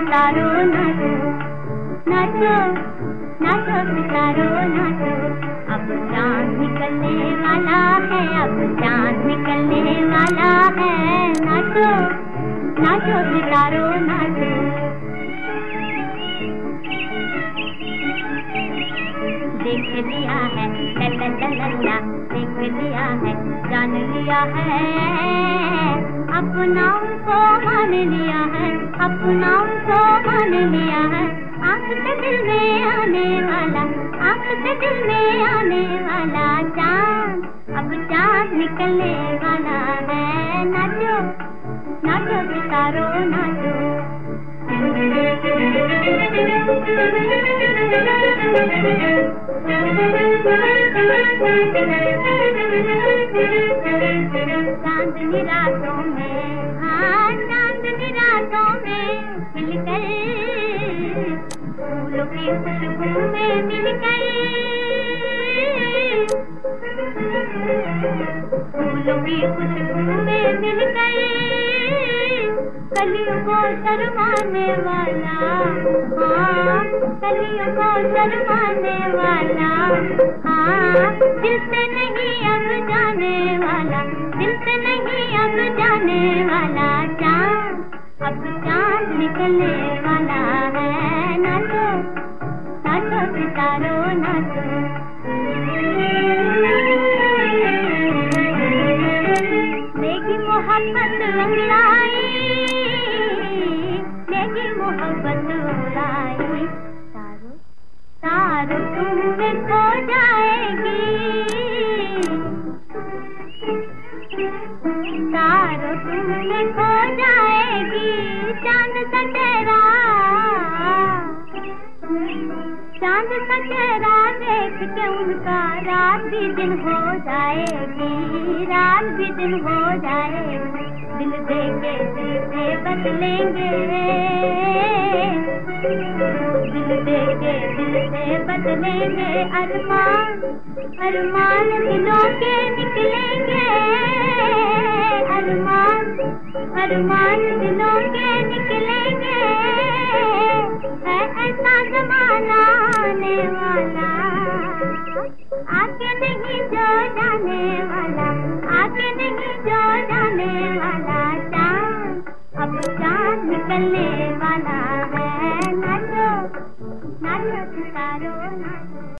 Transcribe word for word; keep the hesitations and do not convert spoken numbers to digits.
सितारो नाचो, नाचो नाचो सितारो नाचो। अब चांद निकलने वाला है, अब चांद निकलने वाला है। नाचो नाचो सितारो नाचो। देख लिया है ला ला ला ला ला, देख लिया है जान लिया है, अपनाओं को मान लिया है, अपनाओं को मान लिया है। आँख से दिल में आने वाला, आँख से दिल में आने वाला चाँद, अब चाँद निकलने वाला है। नाचो नाचो सितारो नाचो। चांदनी रातों में, हाँ चांदनी रातों में मिलकर, फूलों की खुशबू में मिलकर, फूलों की खुशबू में मिलकर, कलियों को शर्माने वाला, हाँ कलियों को शर्माने वाला, हाँ दिल से नहीं अब जाने वाला, दिल से नहीं अब जाने वाला चाँद, अब चाँद निकलने वाला है। नाचो नाचो सितारो नाचो। मेरी मोहब्बत रंगलाई, मेरी मोहब्बत उड़ाई, तारो तारो तुम में खो जाएगी, तारो तुम में खो जाएगी। चांद सा चेहरा, चांद सा चेहरा देख के उनका रात भी दिन हो जाएगी, रात भी दिन हो जाएगी। दिल दे के दिल से बदलेंगे, दिल दे के दिल से बदलेंगे। अरमान अरमान दिलों के निकलेंगे, अरमान अरमान दिलों के निकलेंगे। है ऐसा जमाना आने वाला, आगे नहीं जो जाने वाला, आगे नहीं जो जाने वाला चाँद, अब चाँद निकलने वाला है। नाचो नाचो सितारो नाचो।